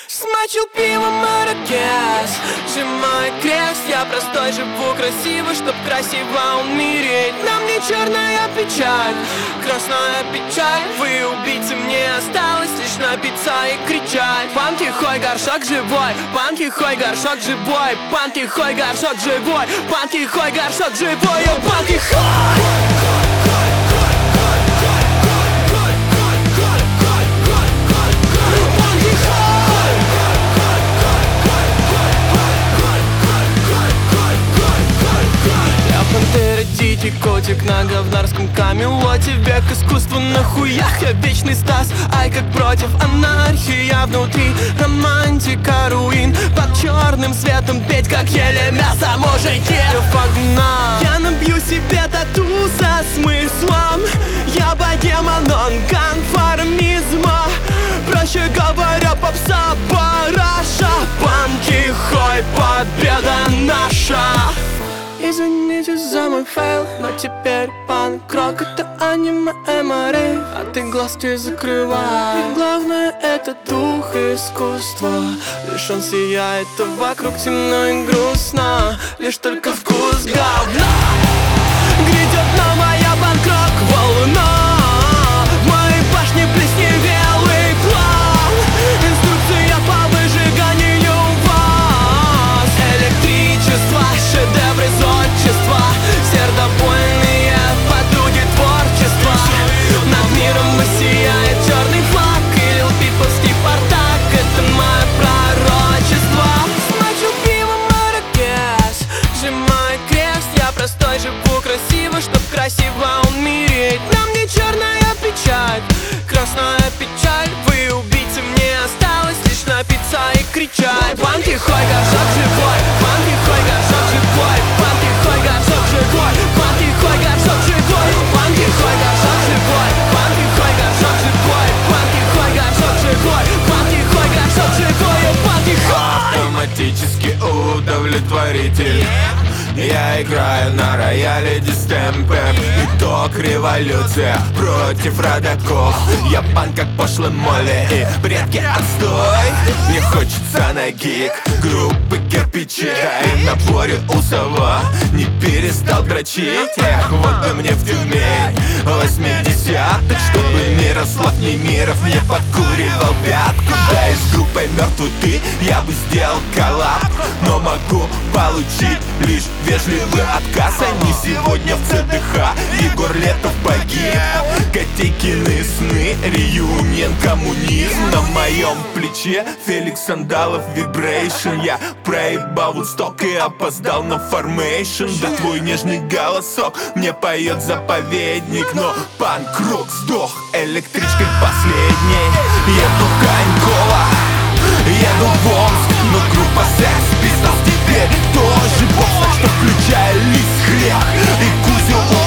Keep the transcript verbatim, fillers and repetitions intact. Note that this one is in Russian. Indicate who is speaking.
Speaker 1: Смочил пивом маракес, сжимая крест. Я простой, живу красиво, чтоб красиво умереть. На мне черная печаль, красная печаль. Вы убийцы, мне осталось лишь напиться и кричать. Пан тихой, горшок живой, пан тихой, горшок живой, пан тихой, горшок живой, пан тихой, горшок живой, о, пан тихой. Дикий котик на говнарском камелоте. Век искусства на хуях, я вечный Стас. Ай, как против анархии, я внутри романтика руин. Под черным светом петь, как ели мясо мужики. Погнал. Я набью себе тату со смыслом. Я богема нон-конформизма. Проще говоря, попса параша. Пан тихой, победа наша. Извините за мой фейл, но теперь панк-рок — это аниме эм эр эй. А ты глазки закрывай. И главное — это дух искусства. Лишь он сияет, а вокруг темно и грустно. Лишь только вкус говна. Грядет новая панк-рок волна. В моей башне плесневелый план. Инструкция по выжиганию вас. Электричество, шедевры зодчества, сердобольные подруги творчества. Над миром воссияет черный флаг и Лил Пиповский Спартак. Это мое пророчество. Смочил пивом маракес, сжимая крест. Я простой, живу красиво, чтоб красиво умереть. На мне черная печаль, красная печаль. Вы убийцы, мне осталось лишь напиться и кричать. Пан тихой, горшок живой, пан тихой, горшок живой, пан тихой, горшок живой, пан тихой, горшок живой, пан тихой, горшок живой, пан тихой, горшок живой, пан тихой, горшок живой, пан тихой, горшок живой, пан тихой.
Speaker 2: Автоматически удовлетворитель. Я играю на рояле дистемпер. Итог революция против родаков. Я пан как пошлый Молли и предки отстой. Мне хочется на гик группы кирпичи. И на наборе усова не перестал дрочить. Эх, вот бы мне в Тюмень восьмидесятых, чтобы Мирослав Немиров не подкуривал пятку. Да и с группой мертвый ты я бы сделал коллаб. Но могу получить лишь вежливый отказ. Они сегодня в цэ дэ ха. Егор Летов погиб. Котейкины сны, реюнион, коммунизм. На моем плече Феликс Сандалов, вибрейшн. Я проебал Вудсток и опоздал на формейшн. Да твой нежный голосок мне поет заповедник. Но панк-рок сдох электричкой последней. Еду в Коньково, еду в Омск, но группа Sex Pistols теперь тоже босс. Так что включай лист хлеб и Кузю